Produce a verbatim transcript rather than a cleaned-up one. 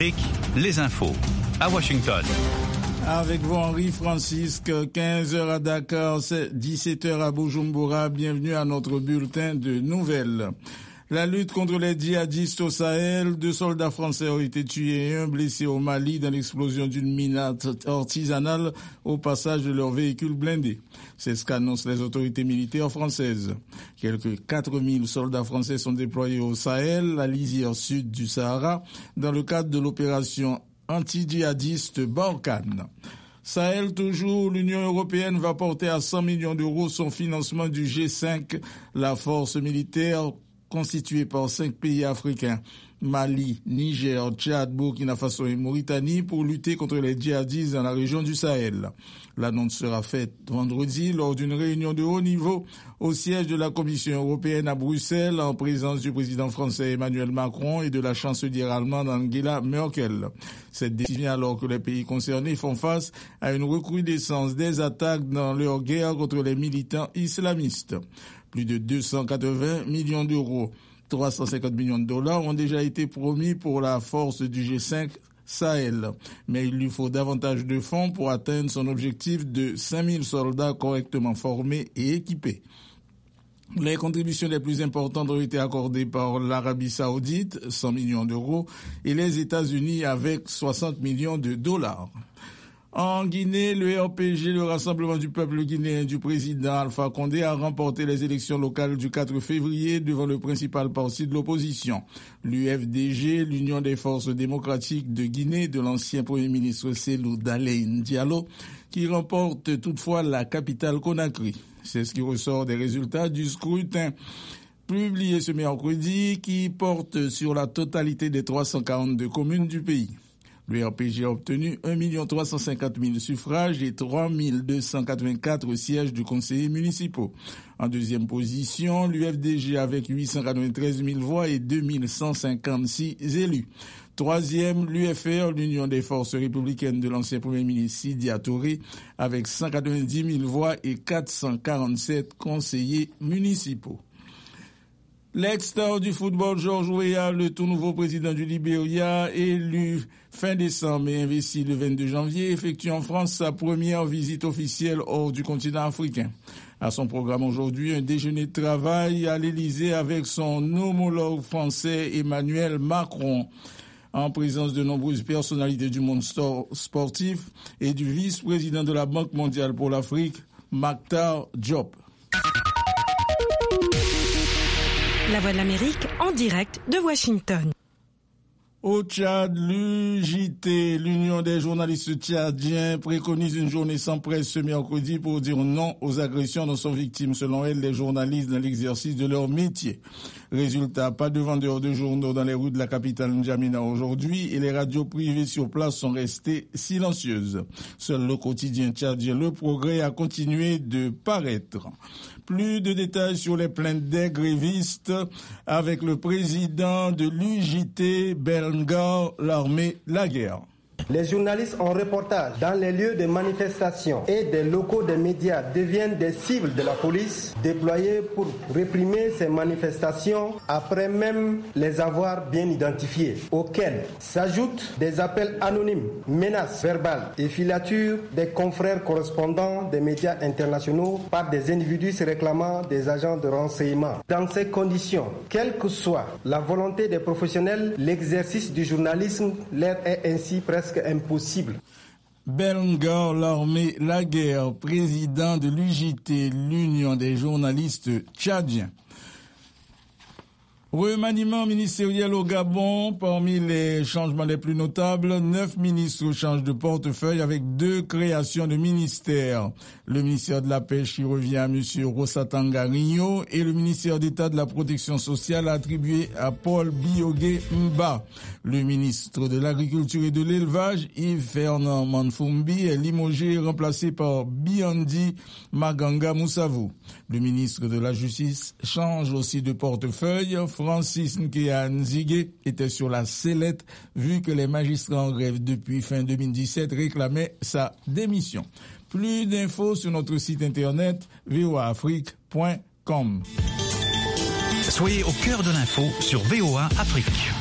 Les infos à Washington. Avec vous, Henri Francisque, quinze heures à Dakar, dix-sept heures à Bujumbura. Bienvenue à notre bulletin de nouvelles. La lutte contre les djihadistes au Sahel, deux soldats français ont été tués et un blessé au Mali dans l'explosion d'une mine artisanale au passage de leur véhicule blindé. C'est ce qu'annoncent les autorités militaires françaises. Quelques quatre mille soldats français sont déployés au Sahel, la lisière sud du Sahara, dans le cadre de l'opération anti-djihadiste Barkhane. Sahel toujours, l'Union européenne va porter à cent millions d'euros son financement du G cinq, la force militaire constituée par cinq pays africains, Mali, Niger, Tchad, Burkina Faso et Mauritanie, pour lutter contre les djihadistes dans la région du Sahel. L'annonce sera faite vendredi lors d'une réunion de haut niveau au siège de la Commission européenne à Bruxelles, en présence du président français Emmanuel Macron et de la chancelière allemande Angela Merkel. Cette décision alors que les pays concernés font face à une recrudescence des attaques dans leur guerre contre les militants islamistes. Plus de deux cent quatre-vingts millions d'euros, trois cent cinquante millions de dollars ont déjà été promis pour la force du G cinq Sahel. Mais il lui faut davantage de fonds pour atteindre son objectif de cinq mille soldats correctement formés et équipés. Les contributions les plus importantes ont été accordées par l'Arabie Saoudite, cent millions d'euros, et les États-Unis avec soixante millions de dollars. En Guinée, le R P G, le Rassemblement du peuple guinéen du président Alpha Condé, a remporté les élections locales du quatre février devant le principal parti de l'opposition. L'U F D G, l'Union des forces démocratiques de Guinée, de l'ancien premier ministre Cellou Dalein Diallo, qui remporte toutefois la capitale Conakry. C'est ce qui ressort des résultats du scrutin publié ce mercredi, qui porte sur la totalité des trois cent quarante-deux communes du pays. Le R P G a obtenu un million trois cent cinquante mille suffrages et trois mille deux cent quatre-vingt-quatre sièges de conseillers municipaux. En deuxième position, l'U F D G avec huit cent quatre-vingt-treize mille voix et deux mille cent cinquante-six élus. Troisième, l'U F R, l'Union des forces républicaines de l'ancien premier ministre Sidia Touré, avec cent quatre-vingt-dix mille voix et quatre cent quarante-sept conseillers municipaux. L'ex-star du football George Weah, le tout nouveau président du Libéria, élu fin décembre et investi le vingt-deux janvier, effectue en France sa première visite officielle hors du continent africain. À son programme aujourd'hui, un déjeuner de travail à l'Élysée avec son homologue français Emmanuel Macron, en présence de nombreuses personnalités du monde sportif et du vice-président de la Banque mondiale pour l'Afrique, Makhtar Diop. La Voix de l'Amérique en direct de Washington. Au Tchad, l'U J T, l'Union des journalistes tchadiens, préconise une journée sans presse ce mercredi pour dire non aux agressions dont sont victimes, selon elle, les journalistes dans l'exercice de leur métier. Résultat, pas de vendeurs de journaux dans les rues de la capitale N'Djamena aujourd'hui et les radios privées sur place sont restées silencieuses. Seul le quotidien tchadien Le Progrès a continué de paraître. Plus de détails sur les plaintes des grévistes avec le président de l'U J T, Berengar Larmé Laguerre. Les journalistes en reportage dans les lieux de manifestation et des locaux des médias deviennent des cibles de la police déployées pour réprimer ces manifestations après même les avoir bien identifiées, auxquelles s'ajoutent des appels anonymes, menaces verbales et filatures des confrères correspondants des médias internationaux par des individus se réclamant des agents de renseignement. Dans ces conditions, quelle que soit la volonté des professionnels, l'exercice du journalisme leur est ainsi presque impossible. Berengar Larmé Laguerre, président de l'U J T, l'Union des journalistes tchadiens. Remaniement ministériel au Gabon, parmi les changements les plus notables, neuf ministres changent de portefeuille avec deux créations de ministères. Le ministère de la Pêche qui revient à M. Rosatanga Rigno et le ministère d'État de la Protection sociale attribué à Paul Biogué Mba. Le ministre de l'Agriculture et de l'Élevage, Yves Fernand Manfumbi, est limogé et remplacé par Biandi Maganga Moussavou. Le ministre de la Justice change aussi de portefeuille. Francis Nkéa Nzigué était sur la sellette vu que les magistrats en grève depuis fin deux mille dix-sept réclamaient sa démission. Plus d'infos sur notre site internet v o a afrique point com. Soyez au cœur de l'info sur V O A Afrique.